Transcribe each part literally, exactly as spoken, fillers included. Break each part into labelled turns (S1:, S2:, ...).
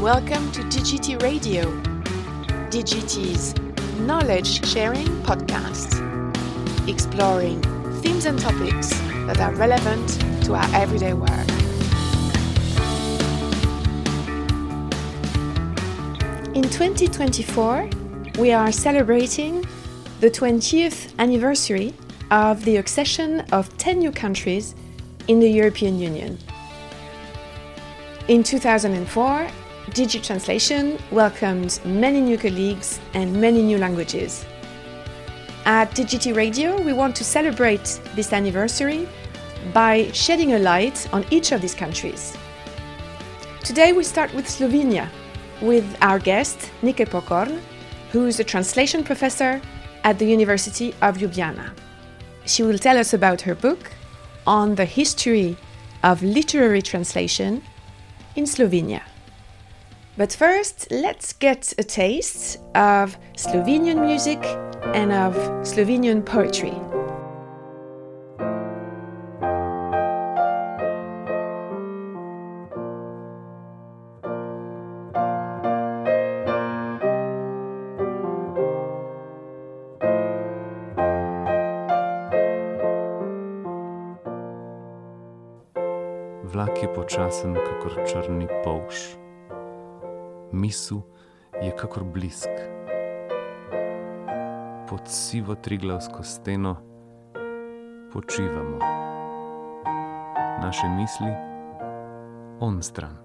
S1: welcome to D G T Radio, D G T's knowledge-sharing podcast, exploring themes and topics that are relevant to our everyday work. In twenty twenty-four, we are celebrating the twentieth anniversary of the accession of ten new countries in the European Union. In two thousand four, DigiTranslation welcomed many new colleagues and many new languages. At D G T Radio, we want to celebrate this anniversary by shedding a light on each of these countries. Today we start with Slovenia, with our guest, Nike Pokorn, who is a translation professor at the University of Ljubljana. She will tell us about her book on the history of literary translation in Slovenia. But first, let's get a taste of Slovenian music and of Slovenian poetry.
S2: Vlak je počasen, kakor črni polž. Misel je kakor blisk. Pod sivo triglavsko steno počivamo. Naše misli onstran.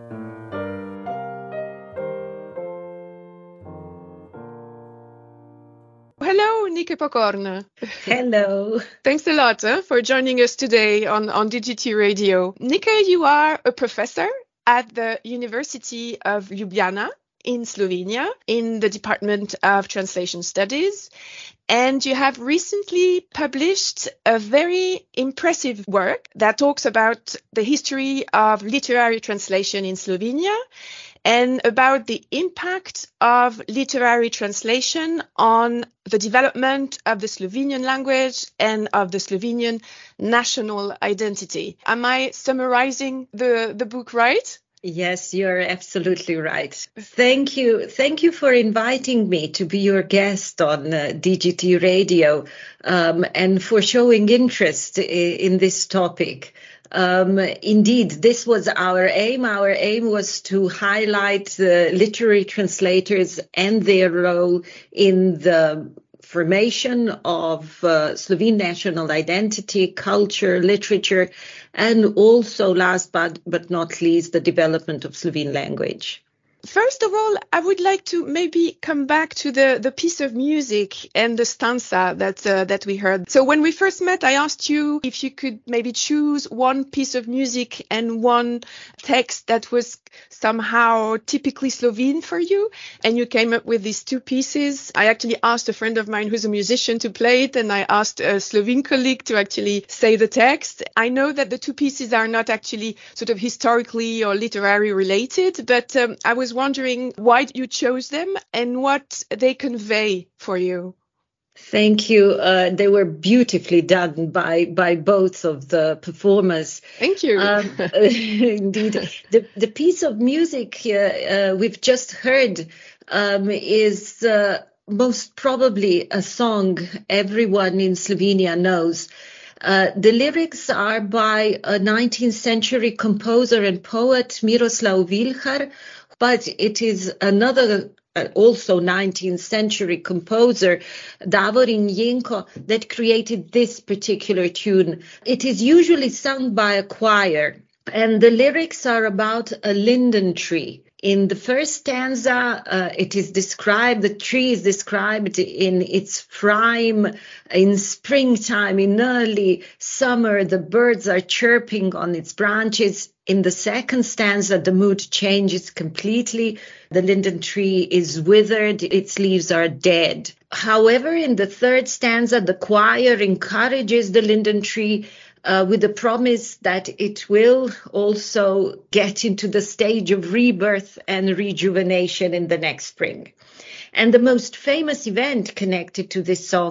S1: Hello, Nike Pokorn.
S3: Hello.
S1: Thanks a lot uh, for joining us today on, on D G T Radio. Nike, you are a professor at the University of Ljubljana in Slovenia in the Department of Translation Studies. And you have recently published a very impressive work that talks about the history of literary translation in Slovenia and about the impact of literary translation on the development of the Slovenian language and of the Slovenian national identity. Am I summarizing the, the book right?
S3: Yes, you're absolutely right. Thank you. Thank you for inviting me to be your guest on uh, D G T Radio um, and for showing interest i- in this topic. Um, indeed, this was our aim. Our aim was to highlight the literary translators and their role in the formation of uh, Slovene national identity, culture, literature, and also, last but, but not least, the development of Slovene language.
S1: First of all, I would like to maybe come back to the, the piece of music and the stanza that uh, that we heard. So when we first met, I asked you if you could maybe choose one piece of music and one text that was somehow typically Slovene for you, and you came up with these two pieces. I actually asked a friend of mine who's a musician to play it, and I asked a Slovene colleague to actually say the text. I know that the two pieces are not actually sort of historically or literary related, but um, I was wondering why you chose them and what they convey for you.
S3: Thank you. Uh, they were beautifully done by by both of the performers.
S1: Thank you.
S3: Um, indeed, the the piece of music uh, uh, we've just heard um, is uh, most probably a song everyone in Slovenia knows. Uh, the lyrics are by a nineteenth century composer and poet, Miroslav Vilhar, but it is another uh, also nineteenth century composer, Davorin Jenko, that created this particular tune. It is usually sung by a choir, and the lyrics are about a linden tree. In the first stanza, uh, it is described, the tree is described in its prime, in springtime, in early summer, the birds are chirping on its branches. In the second stanza, the mood changes completely. The linden tree is withered, its leaves are dead. However, in the third stanza, the choir encourages the linden tree Uh, with the promise that it will also get into the stage of rebirth and rejuvenation in the next spring. And the most famous event connected to this song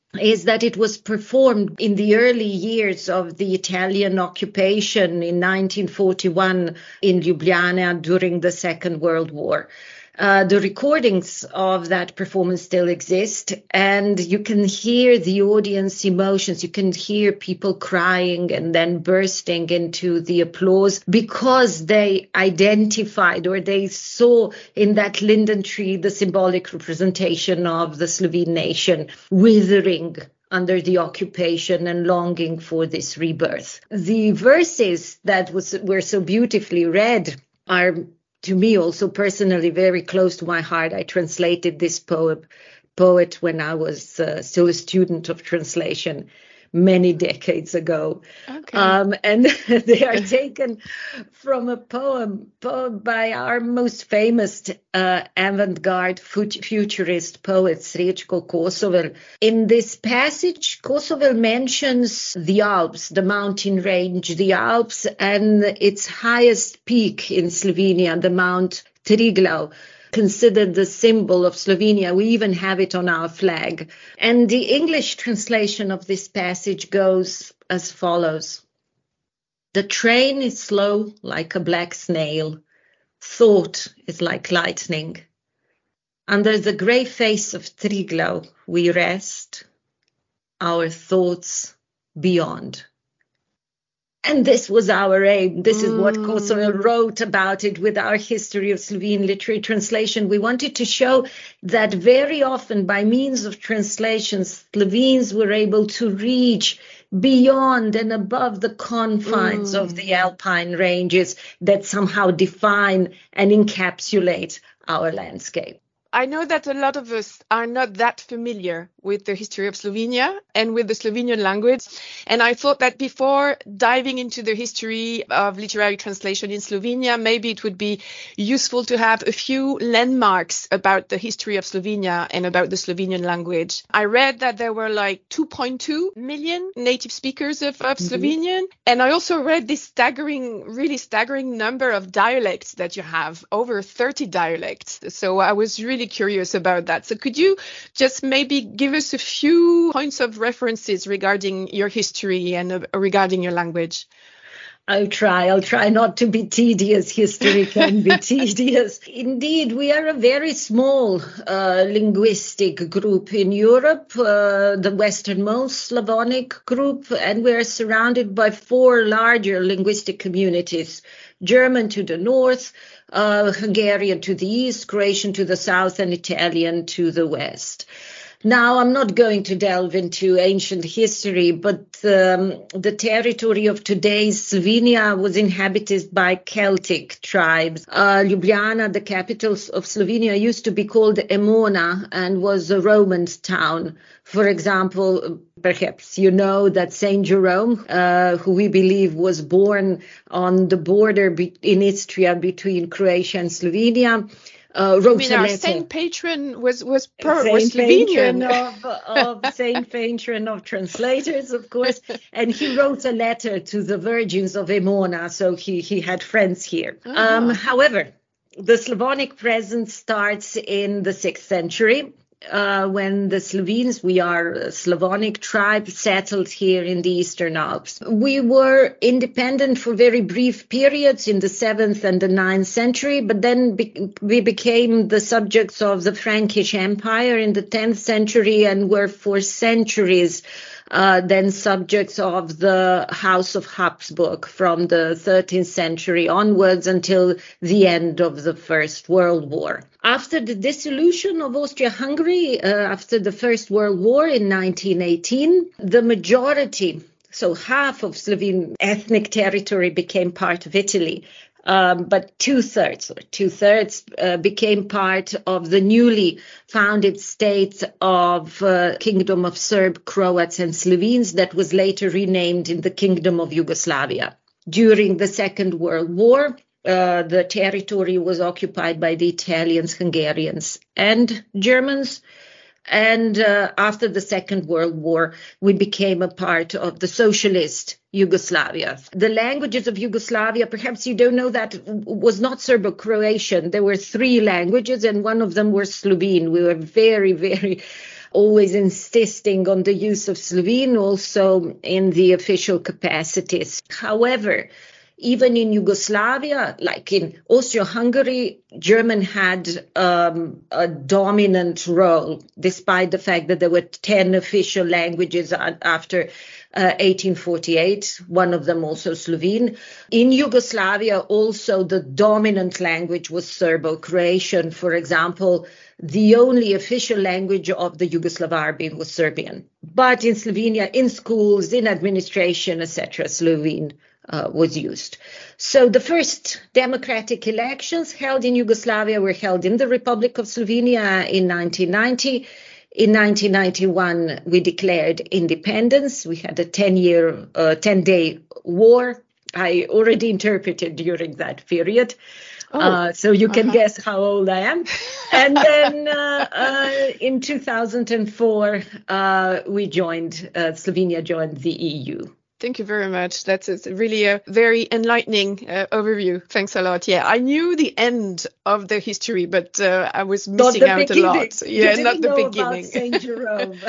S3: is that it was performed in the early years of the Italian occupation in nineteen forty-one in Ljubljana during the Second World War. Uh, the recordings of that performance still exist, and you can hear the audience emotions. You can hear people crying and then bursting into the applause because they identified or they saw in that linden tree the symbolic representation of the Slovene nation withering under the occupation and longing for this rebirth. The verses that was, were so beautifully read are, to me, also personally very close to my heart. I translated this poem, poet when I was uh, still a student of translation many decades ago.
S1: Okay.
S3: Um, and they are taken from a poem, poem by our most famous uh, avant-garde fut- futurist poet, Srečko Kosovel. In this passage, Kosovel mentions the Alps, the mountain range, the Alps, and its highest peak in Slovenia, the Mount Triglav, considered the symbol of Slovenia. We even have it on our flag. And the English translation of this passage goes as follows. The train is slow like a black snail. Thought is like lightning. Under the grey face of Triglav we rest, our thoughts beyond. And this was our aim. This is what Kosovel wrote about it with our History of Slovene Literary Translation. We wanted to show that very often by means of translations, Slovenes were able to reach beyond and above the confines mm. of the Alpine ranges that somehow define and encapsulate our landscape.
S1: I know that a lot of us are not that familiar with the history of Slovenia and with the Slovenian language. And I thought that before diving into the history of literary translation in Slovenia, maybe it would be useful to have a few landmarks about the history of Slovenia and about the Slovenian language. I read that there were like two point two million native speakers of, of mm-hmm. Slovenian. And I also read this staggering, really staggering number of dialects that you have, over thirty dialects. So I was really curious about that. So could you just maybe give us a few points of references regarding your history and uh, regarding your language?
S3: I'll try. I'll try not to be tedious. History can be tedious. Indeed, we are a very small uh, linguistic group in Europe, uh, the westernmost Slavonic group, and we are surrounded by four larger linguistic communities. German to the north, uh, Hungarian to the east, Croatian to the south, and Italian to the west. Now, I'm not going to delve into ancient history, but um, the territory of today's Slovenia was inhabited by Celtic tribes. Uh, Ljubljana, the capital of Slovenia, used to be called Emona and was a Roman town. For example, perhaps you know that Saint Jerome, uh, who we believe was born on the border be- in Istria between Croatia and Slovenia, Uh, wrote
S1: I mean,
S3: a
S1: our
S3: letter.
S1: Saint Patron was was, per,
S3: Saint
S1: was Slovenian.
S3: Patron of, of Saint Patron of translators, of course, and he wrote a letter to the Virgins of Emona, so he he had friends here. Uh-huh. Um, however, the Slavonic presence starts in the sixth century. Uh, when the Slovenes, we are a Slavonic tribe, settled here in the Eastern Alps. We were independent for very brief periods in the seventh and the ninth century, but then be- we became the subjects of the Frankish Empire in the tenth century and were for centuries Uh, then subjects of the House of Habsburg from the thirteenth century onwards until the end of the First World War. After the dissolution of Austria-Hungary, uh, after the First World War in nineteen eighteen, the majority, so half of Slovene ethnic territory became part of Italy. Um, but two-thirds, or two-thirds uh, became part of the newly founded state of uh, Kingdom of Serb, Croats and Slovenes that was later renamed in the Kingdom of Yugoslavia. During the Second World War, uh, the territory was occupied by the Italians, Hungarians and Germans. And uh, after the Second World War, we became a part of the socialist Yugoslavia. The languages of Yugoslavia, perhaps you don't know that, was not Serbo-Croatian. There were three languages and one of them was Slovene. We were very, very always insisting on the use of Slovene also in the official capacities. However, even in Yugoslavia, like in Austro-Hungary, German had um, a dominant role, despite the fact that there were ten official languages after uh, eighteen forty-eight, one of them also Slovene. In Yugoslavia, also the dominant language was Serbo-Croatian. For example, the only official language of the Yugoslav army was Serbian. But in Slovenia, in schools, in administration, et cetera, Slovene Uh, was used. So the first democratic elections held in Yugoslavia were held in the Republic of Slovenia in nineteen ninety. In nineteen ninety-one, we declared independence. We had a ten-year, uh, ten-day war. I already interpreted during that period. Oh, uh, so you can uh-huh. guess how old I am. And then uh, uh, in two thousand four, uh, we joined, uh, Slovenia joined the E U.
S1: Thank you very much. That's a, really a very enlightening uh, overview. Thanks a lot. Yeah, I knew the end of the history, but uh, I was missing out beginning. a lot. Yeah,
S3: you
S1: not the
S3: know
S1: beginning.
S3: About Saint Jerome.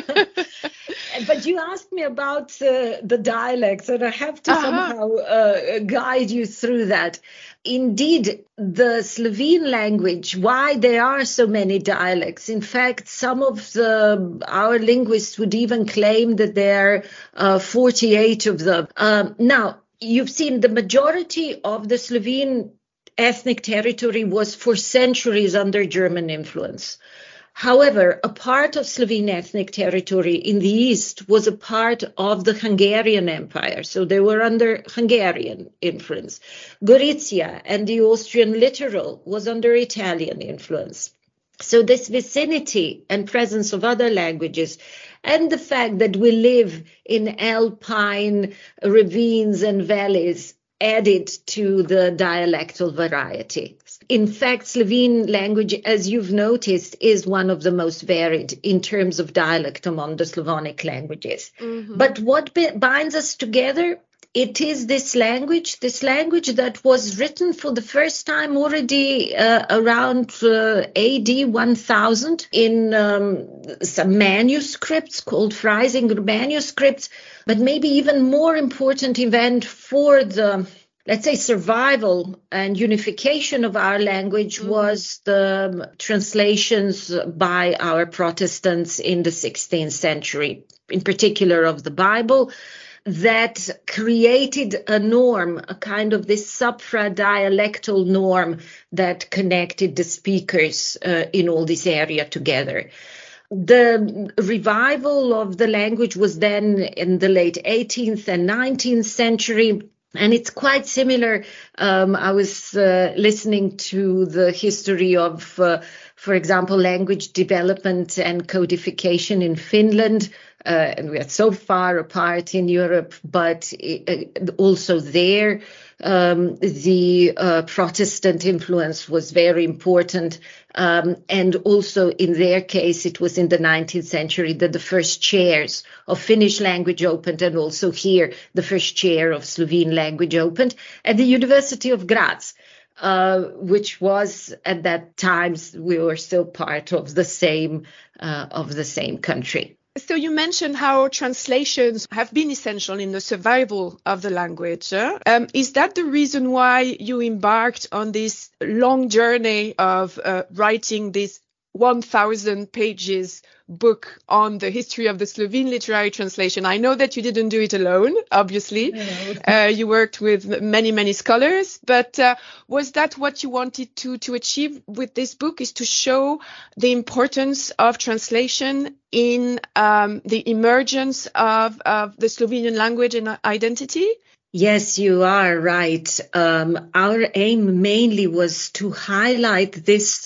S3: But you asked me about uh, the dialects, and I have to uh-huh. somehow uh, guide you through that. Indeed, the Slovene language, why there are so many dialects. In fact, some of the, our linguists would even claim that there are uh, forty-eight of them. Um, now, you've seen the majority of the Slovene ethnic territory was for centuries under German influence. However, a part of Slovene ethnic territory in the east was a part of the Hungarian Empire, so they were under Hungarian influence. Gorizia and the Austrian littoral was under Italian influence. So this vicinity and presence of other languages, and the fact that we live in alpine ravines and valleys, added to the dialectal variety. In fact, Slovene language, as you've noticed, is one of the most varied in terms of dialect among the Slavonic languages. Mm-hmm. But what binds us together, it is this language, this language that was written for the first time already uh, around uh, A D one thousand in um, some manuscripts called Freisinger manuscripts. But maybe even more important event for the, let's say, survival and unification of our language mm-hmm. was the translations by our Protestants in the sixteenth century, in particular of the Bible, that created a norm, a kind of this supra-dialectal norm that connected the speakers uh, in all this area together. The revival of the language was then in the late eighteenth and nineteenth century, and it's quite similar. Um, I was uh, listening to the history of, uh, for example, language development and codification in Finland. Uh, and we are so far apart in Europe, but it, also there, um, the uh, Protestant influence was very important. Um, and also in their case, it was in the nineteenth century that the first chairs of Finnish language opened, and also here, the first chair of Slovene language opened at the University of Graz. Uh, which was at that time, we were still part of the same uh, of the same country.
S1: So you mentioned how translations have been essential in the survival of the language. Uh? Um, is that the reason why you embarked on this long journey of uh, writing this one thousand pages book on the history of the Slovene literary translation? I know that you didn't do it alone, obviously. No. Uh, you worked with many, many scholars, but uh, was that what you wanted to, to achieve with this book, is to show the importance of translation in um, the emergence of, of the Slovenian language and identity?
S3: Yes, you are right. Um, our aim mainly was to highlight this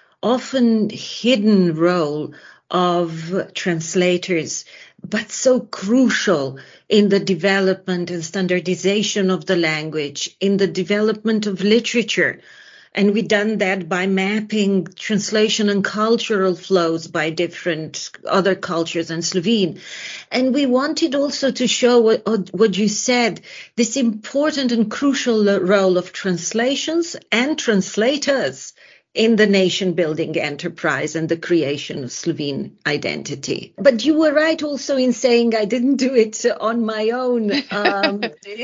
S3: often hidden role of translators, but so crucial in the development and standardization of the language, in the development of literature. And we've done that by mapping translation and cultural flows by different other cultures and Slovene. And we wanted also to show what, what you said, this important and crucial role of translations and translators in the nation-building enterprise and the creation of Slovene identity. But you were right also in saying I didn't do it on my own. Um,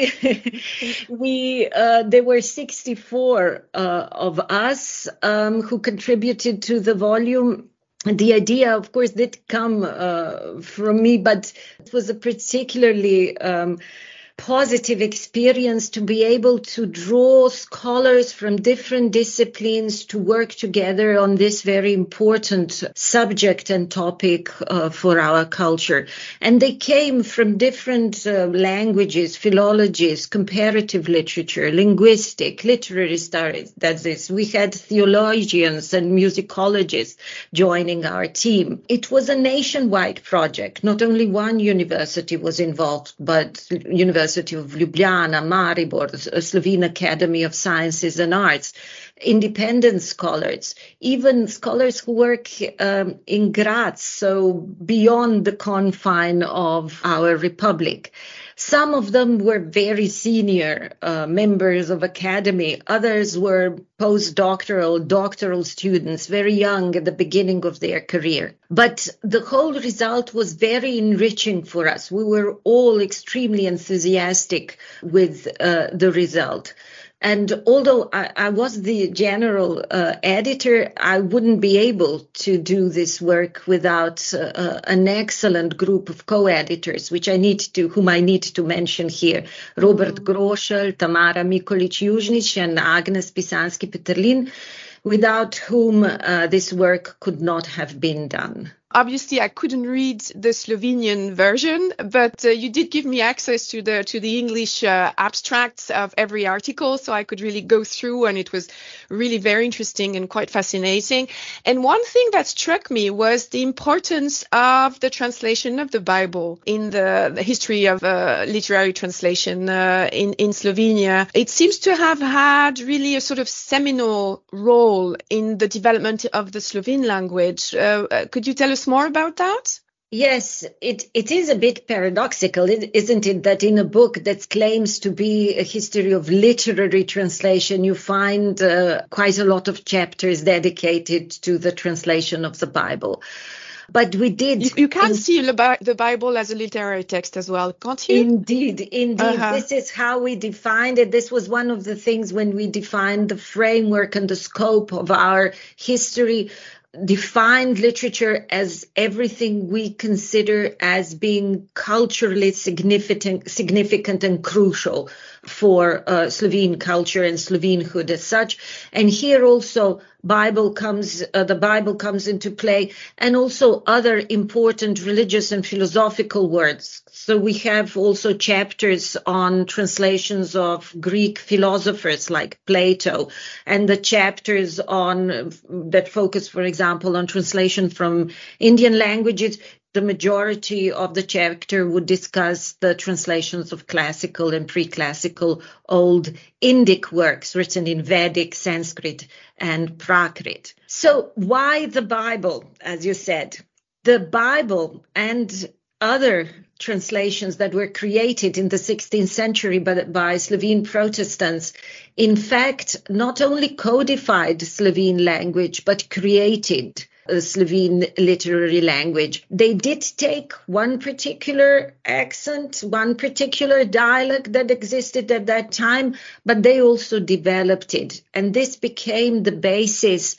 S3: we uh, there were sixty-four uh, of us um, who contributed to the volume. The idea, of course, did come uh, from me, but it was a particularly um, positive experience to be able to draw scholars from different disciplines to work together on this very important subject and topic uh, for our culture. And they came from different uh, languages, philologies, comparative literature, linguistic, literary studies. That's it. We had theologians and musicologists joining our team. It was a nationwide project. Not only one university was involved, but universities University of Ljubljana, Maribor, Slovene Academy of Sciences and Arts, independent scholars, even scholars who work um, in Graz, so beyond the confine of our republic. Some of them were very senior uh, members of academy. Others were postdoctoral, doctoral students, very young at the beginning of their career. But the whole result was very enriching for us. We were all extremely enthusiastic with uh, the result. And although I, I was the general uh, editor, I wouldn't be able to do this work without uh, an excellent group of co-editors, which I need to, whom I need to mention here: Robert Groschel, Tamara Mikolic-Južnić, and Agnes Pisanski-Peterlin, without whom uh, this work could not have been done.
S1: Obviously, I couldn't read the Slovenian version, but uh, you did give me access to the to the English uh, abstracts of every article, so I could really go through, and it was really very interesting and quite fascinating. And one thing that struck me was the importance of the translation of the Bible in the, the history of uh, literary translation uh, in, in Slovenia. It seems to have had really a sort of seminal role in the development of the Slovene language. Uh, could you tell us more about that?
S3: Yes, it, it is a bit paradoxical, isn't it, that in a book that claims to be a history of literary translation, you find uh, quite a lot of chapters dedicated to the translation of the Bible. But we did.
S1: You, you can in, see the Bible as a literary text as well, can't you?
S3: Indeed, indeed. Uh-huh. This is how we defined it. This was one of the things when we defined the framework and the scope of our history. Defined literature as everything we consider as being culturally significant, significant and crucial for uh, Slovene culture and Slovenehood as such. And here also Bible comes, uh, the Bible comes into play, and also other important religious and philosophical words. So we have also chapters on translations of Greek philosophers like Plato, and the chapters on that focus, for example, on translation from Indian languages. The majority of the chapter would discuss the translations of classical and pre-classical Old Indic works written in Vedic, Sanskrit, and Prakrit. So why the Bible, as you said? The Bible and other translations that were created in the sixteenth century by, by Slovene Protestants, in fact, not only codified Slovene language, but created a Slovene literary language. They did take one particular accent, one particular dialect that existed at that time, but they also developed it. And this became the basis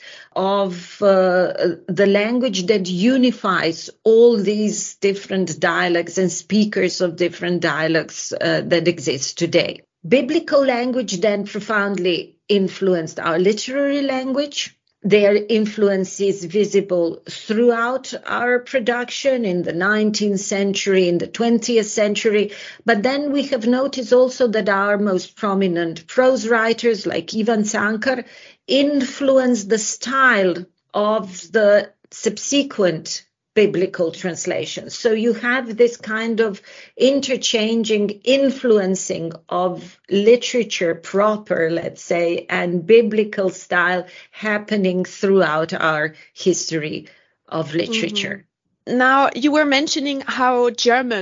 S3: of uh, the language that unifies all these different dialects and speakers of different dialects uh, that exist today. Biblical language then profoundly influenced our literary language. Their influence is visible throughout our production in the nineteenth century, in the twentieth century. But then we have noticed also that our most prominent prose writers like Ivan Cankar influenced the style of the subsequent biblical translations. So you have this kind of interchanging, influencing of literature proper, let's say, and biblical style happening throughout our history of literature.
S1: Mm-hmm. Now, you were mentioning how German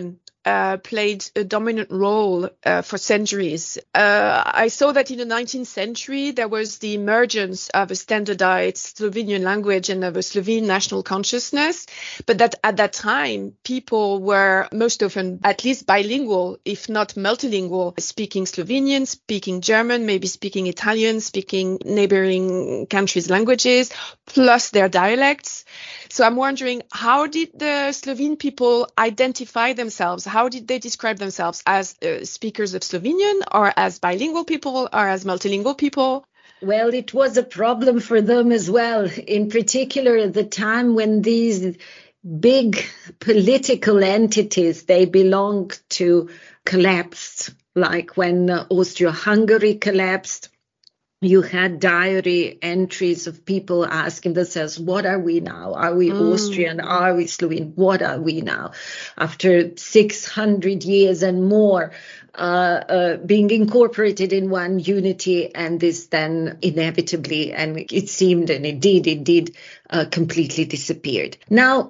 S1: uh, played a dominant role uh, for centuries. Uh, I saw that in the nineteenth century, there was the emergence of a standardized Slovenian language and of a Slovene national consciousness, but that at that time, people were most often at least bilingual, if not multilingual, speaking Slovenian, speaking German, maybe speaking Italian, speaking neighboring countries' languages, plus their dialects. So I'm wondering, how did the Slovene people identify themselves? How did they describe themselves as uh, speakers of Slovenian, or as bilingual people, or as multilingual people?
S3: Well, it was a problem for them as well, in particular at the time when these big political entities they belonged to collapsed, like when uh, Austria-Hungary collapsed. You had diary entries of people asking themselves, what are we now? Are we mm. Austrian? Are we Slovene? What are we now? After six hundred years and more uh, uh, being incorporated in one unity, and this then inevitably, and it seemed, and it did, it did, uh, completely disappeared. Now,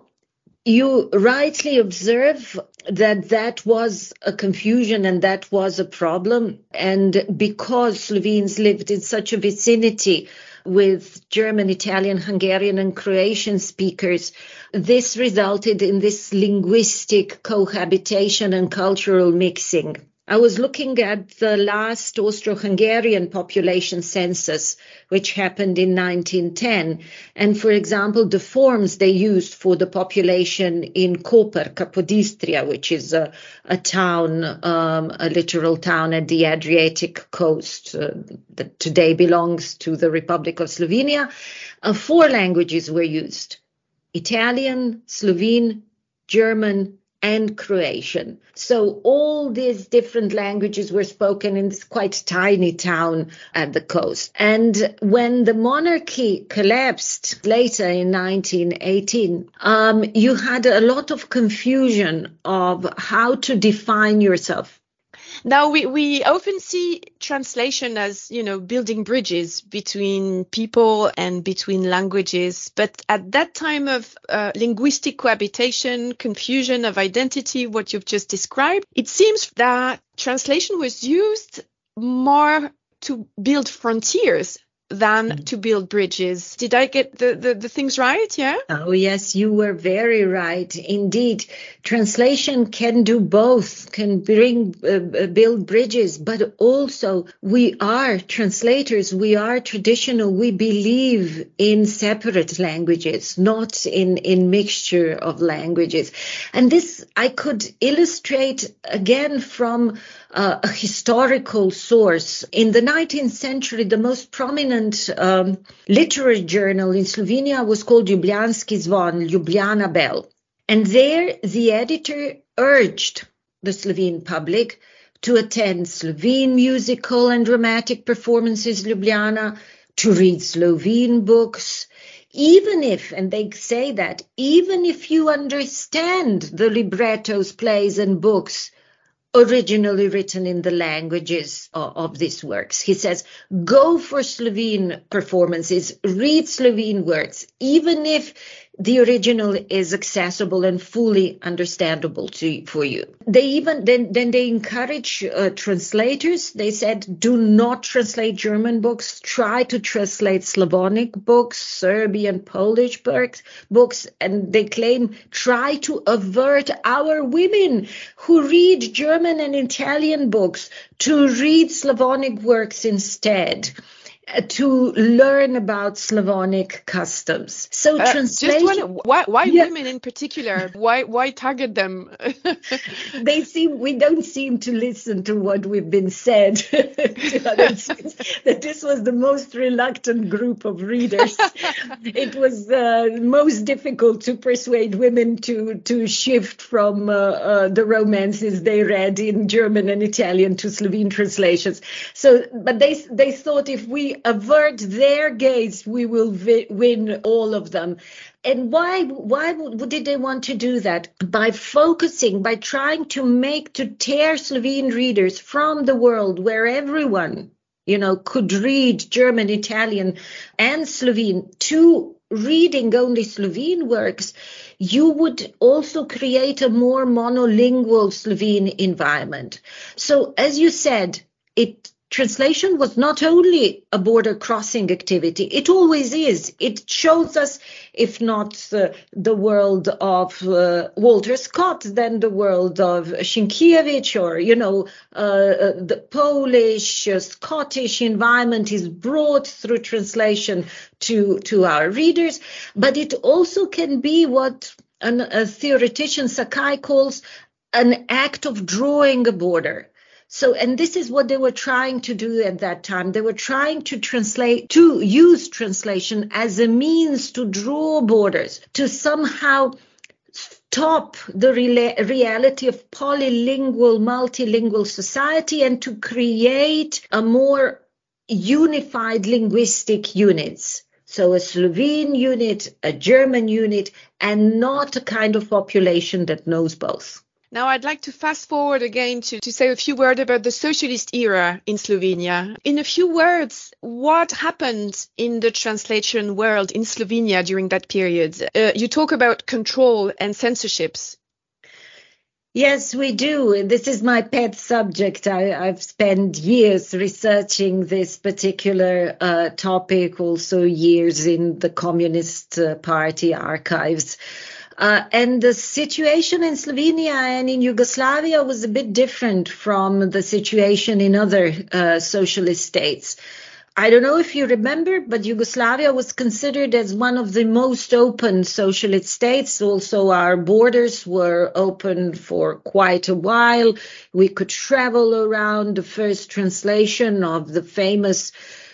S3: you rightly observe that that was a confusion and that was a problem. And because Slovenes lived in such a vicinity with German, Italian, Hungarian and Croatian speakers, this resulted in this linguistic cohabitation and cultural mixing. I was looking at the last Austro-Hungarian population census, which happened in nineteen ten. And for example, the forms they used for the population in Koper, Capodistria, which is a, a town, um, a littoral town at the Adriatic coast uh, that today belongs to the Republic of Slovenia, uh, four languages were used: Italian, Slovene, German, and Croatian. So all these different languages were spoken in this quite tiny town at the coast. And when the monarchy collapsed later in nineteen eighteen, um, you had a lot of confusion of how to define yourself.
S1: Now, we, we often see translation as, you know, building bridges between people and between languages. But at that time of uh, linguistic cohabitation, confusion of identity, what you've just described, it seems that translation was used more to build frontiers than mm. to build bridges. Did I get the, the, the things right? Yeah?
S3: Oh, yes, you were very right. Indeed, translation can do both, can bring, uh, build bridges, but also we are translators, we are traditional, we believe in separate languages, not in, in mixture of languages. And this I could illustrate again from Uh, a historical source. In the nineteenth century, the most prominent um, literary journal in Slovenia was called Ljubljanski zvon, Ljubljana Bell. And there, the editor urged the Slovene public to attend Slovene musical and dramatic performances in Ljubljana, to read Slovene books, even if, and they say that, even if you understand the librettos, plays and books originally written in the languages of, of these works. He says, go for Slovene performances, read Slovene works, even if the original is accessible and fully understandable to for you. They even then then they encourage uh, translators. They said, do not translate German books. Try to translate Slavonic books, Serbian, Polish books, books, and they claim try to avert our women who read German and Italian books to read Slavonic works instead, to learn about Slavonic customs. So uh, translation.
S1: Just wonder, why why yeah. women in particular? Why why target them?
S3: They seem we don't seem to listen to what we've been said. That this was the most reluctant group of readers. It was uh, most difficult to persuade women to to shift from uh, uh, the romances they read in German and Italian to Slovene translations. So, but they they thought if we avert their gaze, we will vi- win all of them. And why why did they want to do that? By focusing, by trying to make, to tear Slovene readers from the world where everyone, you know, could read German, Italian, and Slovene, to reading only Slovene works. you would also create a more monolingual Slovene environment. So, as you said, it translation was not only a border crossing activity, it always is. It shows us, if not uh, the world of uh, Walter Scott, then the world of Sienkiewicz, or, you know, uh, the Polish, uh, Scottish environment is brought through translation to, to our readers. But it also can be what an, a theoretician Sakai calls an act of drawing a border. So, and this is what they were trying to do at that time. They were trying to translate, to use translation as a means to draw borders, to somehow stop the rela- reality of polylingual, multilingual society, and to create a more unified linguistic units. So a Slovene unit, a German unit, and not a kind of population that knows both.
S1: Now, I'd like to fast forward again to, to say a few words about the socialist era in Slovenia. In a few words, what happened in the translation world in Slovenia during that period? Uh, you talk about control and censorships.
S3: Yes, we do. This is my pet subject. I, I've spent years researching this particular uh, topic, also years in the Communist uh, Party archives. Uh, and the situation in Slovenia and in Yugoslavia was a bit different from the situation in other uh, socialist states. I don't know if you remember, but Yugoslavia was considered as one of the most open socialist states. Also, our borders were open for quite a while. We could travel around. The first translation of the famous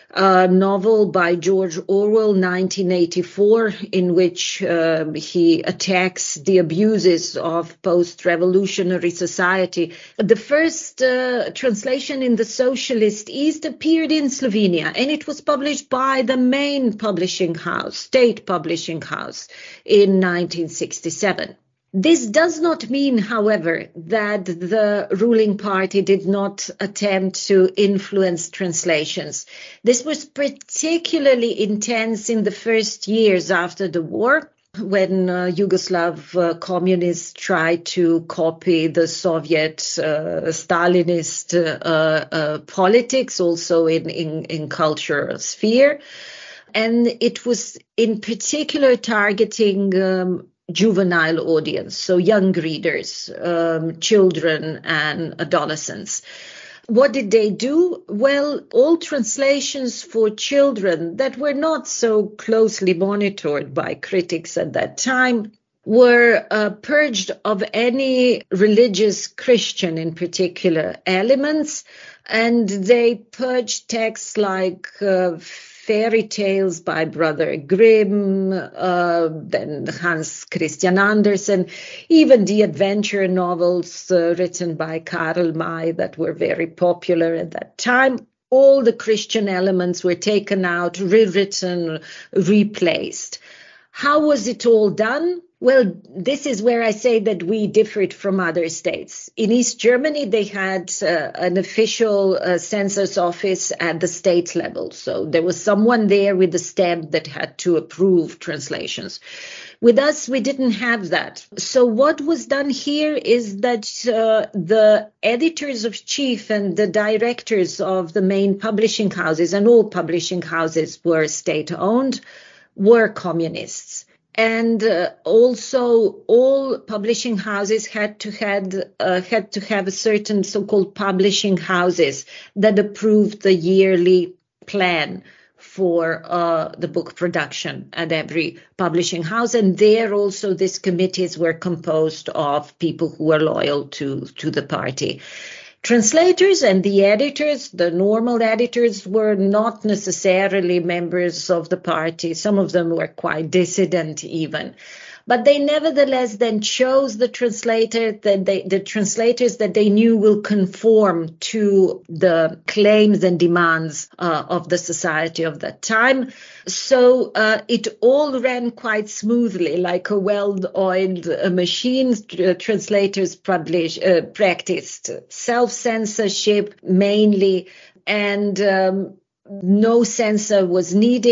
S3: a novel by George Orwell, nineteen eighty-four, in which uh, he attacks the abuses of post-revolutionary society. The first uh, translation in the Socialist East appeared in Slovenia, and it was published by the main publishing house, state publishing house, in nineteen sixty-seven. This does not mean, however, that the ruling party did not attempt to influence translations. This was particularly intense in the first years after the war, when uh, Yugoslav uh, communists tried to copy the Soviet uh, Stalinist uh, uh, politics, also in, in, in cultural sphere. And it was in particular targeting um, juvenile audience, so young readers, um, children and adolescents. What did they do? Well, all translations for children that were not so closely monitored by critics at that time were uh, purged of any religious, Christian in particular, elements, and they purged texts like uh, fairy tales by Brother Grimm, uh, then Hans Christian Andersen, even the adventure novels uh, written by Karl May that were very popular at that time. All the Christian elements were taken out, rewritten, replaced. How was it all done? Well, this is where I say that we differed from other states. In East Germany, they had uh, an official uh, census office at the state level. So there was someone there with a stamp that had to approve translations. With us, we didn't have that. So what was done here is that uh, the editors of chief and the directors of the main publishing houses, and all publishing houses were state-owned, were communists. And uh, also, all publishing houses had to had uh, had to have a certain so-called publishing houses that approved the yearly plan for uh, the book production at every publishing house. And there also, these committees were composed of people who were loyal to to the party. Translators and the editors, the normal editors, were not necessarily members of the party. Some of them were quite dissident even. But they nevertheless then chose the translator that they, the translators that they knew will conform to the claims and demands uh, of the society of that time. So uh, it all ran quite smoothly, like a well-oiled uh, machine. Uh, translators publish, uh, practiced self-censorship mainly, and um, no censor was needed.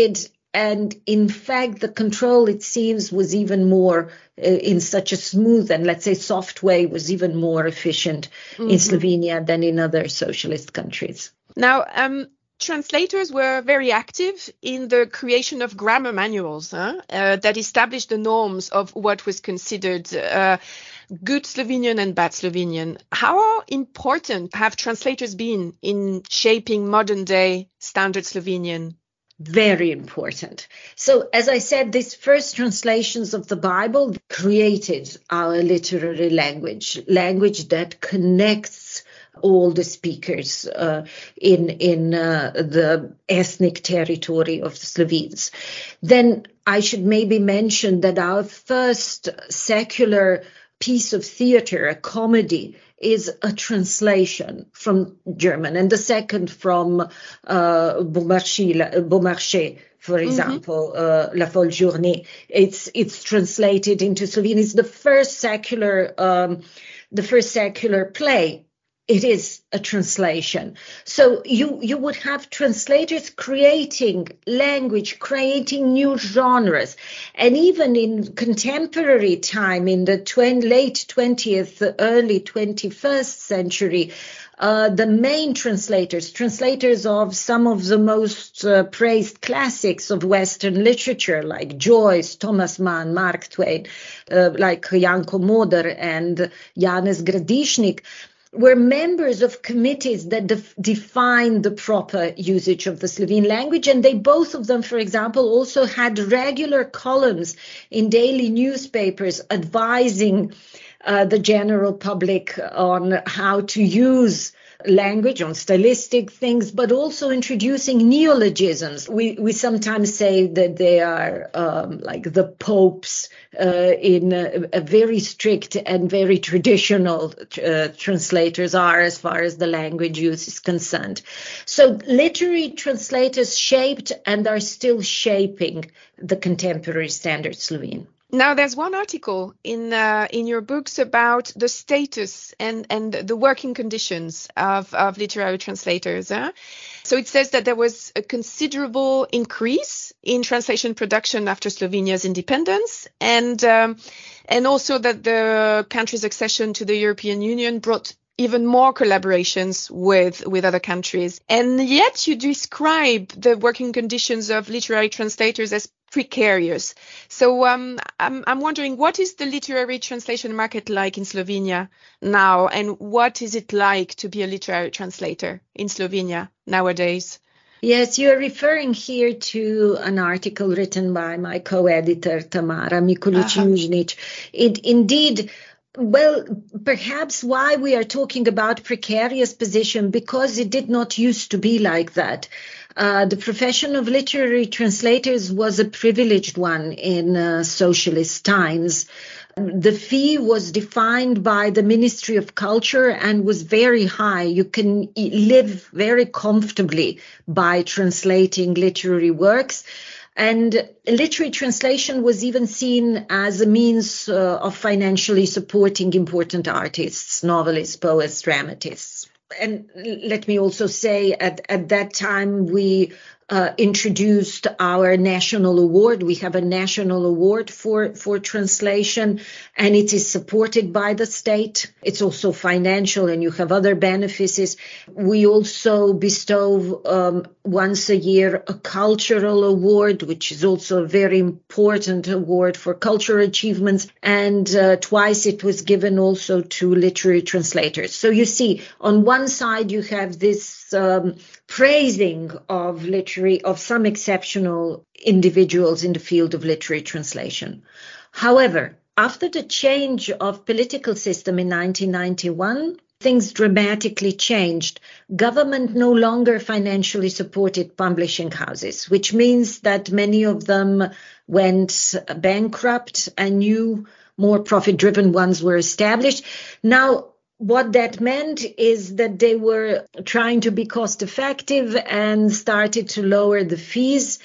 S3: And in fact, the control, it seems, was even more uh, in such a smooth and, let's say, soft way, was even more efficient mm-hmm. in Slovenia than in other socialist countries.
S1: Now, um, translators were very active in the creation of grammar manuals huh? uh, that established the norms of what was considered uh, good Slovenian and bad Slovenian. How important have translators been in shaping modern day standard Slovenian?
S3: Very important. So, as I said, these first translations of the Bible created our literary language, language that connects all the speakers uh, in in uh, the ethnic territory of the Slovenes. Then I should maybe mention that our first secular piece of theater, a comedy, is a translation from German, and the second from uh, Beaumarchais, Beaumarchais, for example, mm-hmm. uh, La Folle Journée. It's it's translated into Slovene. It's the first secular, um, the first secular play. It is a translation. So you, you would have translators creating language, creating new genres. And even in contemporary time, in the tw- late twentieth, early twenty-first century, uh, the main translators, translators of some of the most uh, praised classics of Western literature, like Joyce, Thomas Mann, Mark Twain, uh, like Janko Moder and Janez Gradišnik, were members of committees that def- define the proper usage of the Slovene language. And they, both of them, for example, also had regular columns in daily newspapers advising uh, the general public on how to use language, on stylistic things, but also introducing neologisms. We we sometimes say that they are um, like the popes uh, in a, a very strict and very traditional uh, translators are as far as the language use is concerned. So literary translators shaped and are still shaping the contemporary standard Slovene.
S1: Now, there's one article in uh, in your books about the status and, and the working conditions of, of literary translators. Huh? So it says that there was a considerable increase in translation production after Slovenia's independence, and um, and also that the country's accession to the European Union brought even more collaborations with, with other countries. And yet you describe the working conditions of literary translators as precarious. So um, I'm, I'm wondering, what is the literary translation market like in Slovenia now? And what is it like to be a literary translator in Slovenia nowadays?
S3: Yes, you're referring here to an article written by my co-editor, Tamara Mikulic-Južnić. Uh-huh. It indeed... Well, perhaps why we are talking about precarious position, because it did not used to be like that. Uh, the profession of literary translators was a privileged one in uh, socialist times. The fee was defined by the Ministry of Culture and was very high. You can live very comfortably by translating literary works. And literary translation was even seen as a means uh, of financially supporting important artists, novelists, poets, dramatists. And let me also say, at, at that time, we uh, introduced our national award. We have a national award for, for translation, and it is supported by the state. It's also financial, and you have other benefits. We also bestow um, once a year a cultural award, which is also a very important award for cultural achievements. And uh, twice it was given also to literary translators. So you see, on one side, you have this um, praising of literary, of some exceptional individuals in the field of literary translation. However, after the change of political system in nineteen ninety-one, things dramatically changed. Government no longer financially supported publishing houses, which means that many of them went bankrupt and new, more profit-driven ones were established. Now, what that meant is that they were trying to be cost-effective and started to lower the fees.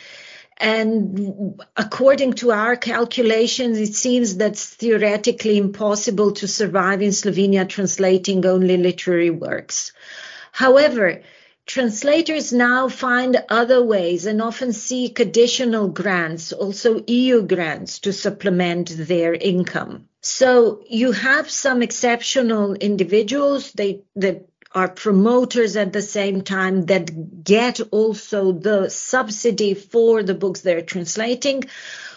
S3: And according to our calculations, it seems that's theoretically impossible to survive in Slovenia translating only literary works. However, translators now find other ways and often seek additional grants, also E U grants, to supplement their income. So you have some exceptional individuals they, that are promoters at the same time that get also the subsidy for the books they're translating,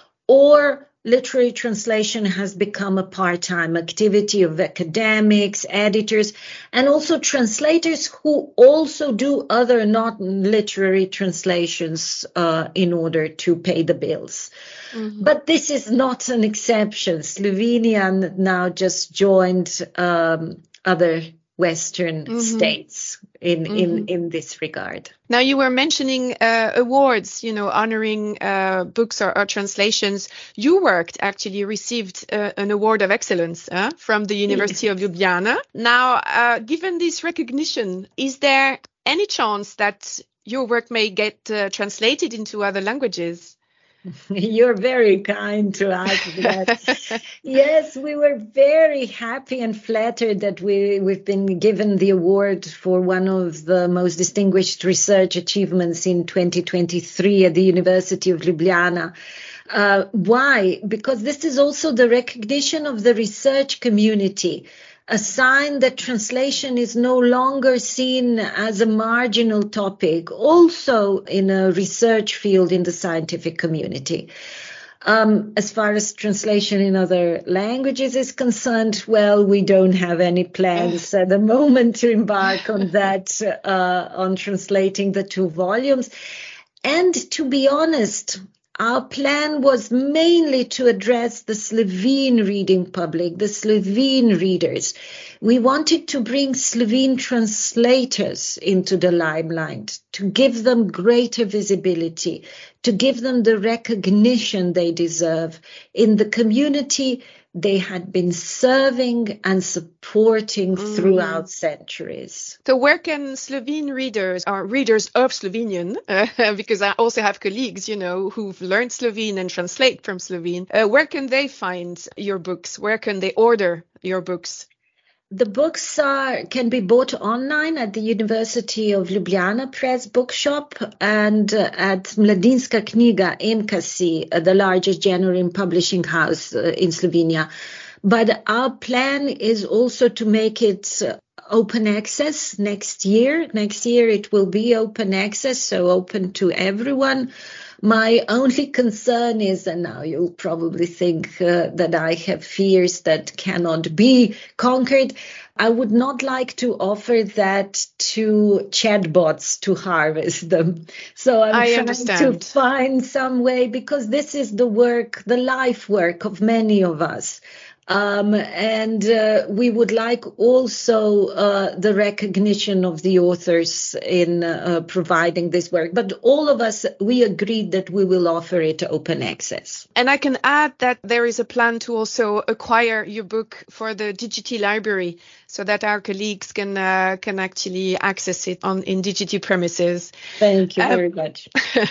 S3: or literary translation has become a part-time activity of academics, editors, and also translators who also do other non-literary translations uh, in order to pay the bills. Mm-hmm. But this is not an exception. Slovenia now just joined um, other Western mm-hmm. states in, mm-hmm. in, in this regard.
S1: Now, you were mentioning uh, awards, you know, honoring uh, books or, or translations. You worked actually received uh, an award of excellence uh, from the University yes. of Ljubljana. Now, uh, given this recognition, is there any chance that your work may get uh, translated into other languages?
S3: You're very kind to ask that. Yes, we were very happy and flattered that we, we've been given the award for one of the most distinguished research achievements in twenty twenty-three at the University of Ljubljana. Uh, why? Because this is also the recognition of the research community, a sign that translation is no longer seen as a marginal topic, also in a research field in the scientific community. Um, as far as translation in other languages is concerned, well, we don't have any plans at the moment to embark on that, uh, on translating the two volumes. And to be honest, our plan was mainly to address the Slovene reading public, the Slovene readers. We wanted to bring Slovene translators into the limelight, to give them greater visibility, to give them the recognition they deserve in the community they had been serving and supporting mm. throughout centuries.
S1: So where can Slovene readers or readers of Slovenian, uh, because I also have colleagues, you know, who've learned Slovene and translate from Slovene, uh, where can they find your books? Where can they order your books?
S3: The books are, can be bought online at the University of Ljubljana Press Bookshop and uh, at Mladinska knjiga M K C, uh, the largest genuine publishing house uh, in Slovenia. But our plan is also to make it uh, open access next year. Next year it will be open access, so open to everyone. My only concern is, and now you'll probably think uh, that I have fears that cannot be conquered, I would not like to offer that to chatbots to harvest them. So I'm
S1: I
S3: trying
S1: understand.
S3: to find some way, because this is the work, the life work of many of us. Um, and uh, we would like also uh, the recognition of the authors in uh, providing this work. But all of us, we agreed that we will offer it open access.
S1: And I can add that there is a plan to also acquire your book for the Digiti library, so that our colleagues can uh, can actually access it on in Digiti premises.
S3: Thank you very um, much.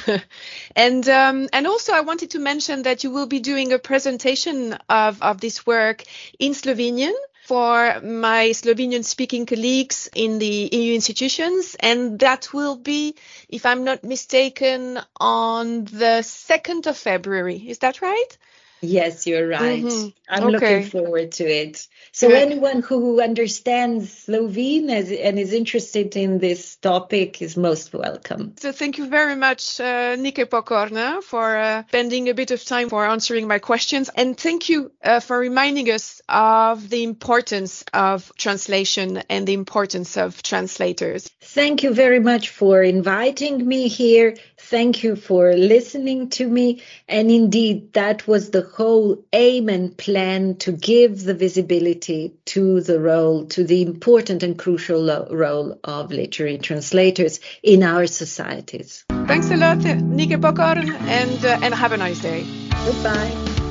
S1: and um, and also I wanted to mention that you will be doing a presentation of, of this work in Slovenian for my Slovenian-speaking colleagues in the E U institutions, and that will be, if I'm not mistaken, on the second of February. Is that right?
S3: Yes, you're right.
S1: Mm-hmm.
S3: I'm
S1: okay.
S3: looking forward to it. So
S1: Good.
S3: Anyone who understands Slovene and is interested in this topic is most welcome.
S1: So thank you very much, uh, Nike Pokorna, for uh, spending a bit of time for answering my questions. And thank you uh, for reminding us of the importance of translation and the importance of translators.
S3: Thank you very much for inviting me here. Thank you for listening to me. And indeed, that was the whole aim and plan, to give the visibility to the role, to the important and crucial lo- role of literary translators in our societies.
S1: Thanks a lot, Nike Pokorn, and, uh, and have a nice day.
S3: Goodbye.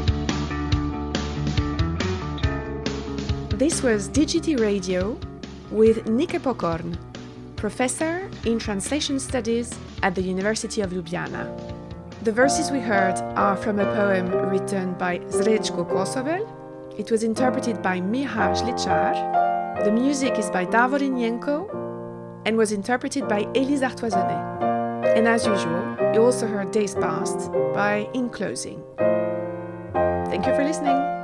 S1: This was Digiti Radio with Nike Pokorn, professor in translation studies at the University of Ljubljana. The verses we heard are from a poem written by Srečko Kosovel. It was interpreted by Miha Žličar. The music is by Davorin Jenko. and was interpreted by Élise Artoisonnet. And as usual, you also heard Days Past by In Closing. Thank you for listening.